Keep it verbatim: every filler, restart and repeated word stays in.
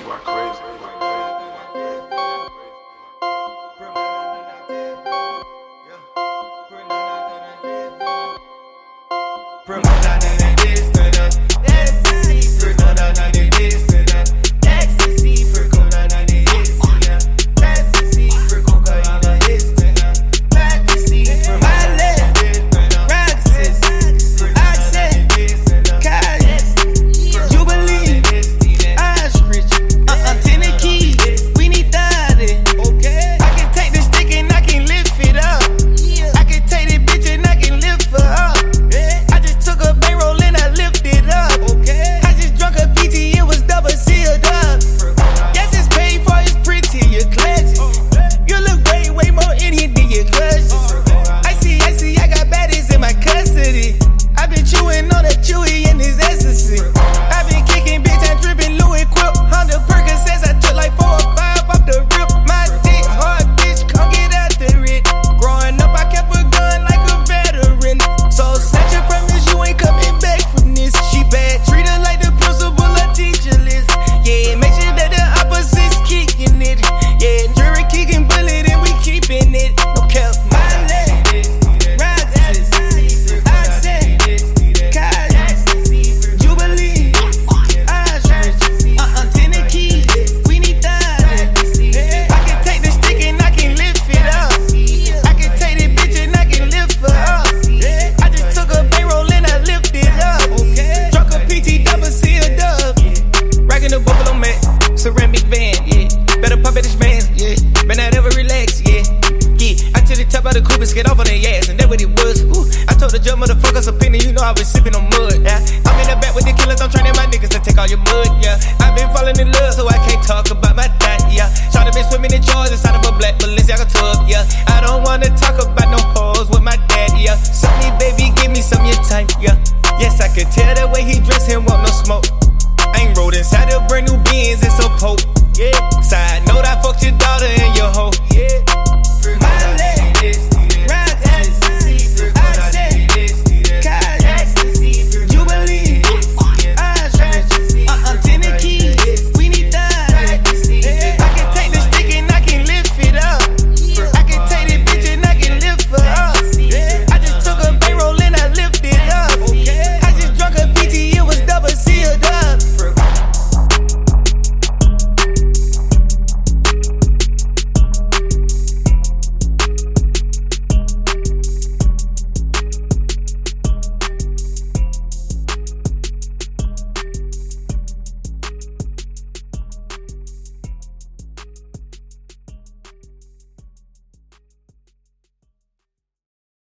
going crazy. Ceramic van, yeah. Better pop at this man, yeah. Man, I never relax, yeah. Yeah, I to the top of the coupe and skate off on their ass, and that what it was. Ooh, I told the judge, motherfuckers a penny, you know I was sipping on mud, yeah. I'm in the back with the killers, I'm training my niggas to take all your mud, yeah. I've been falling in love, so I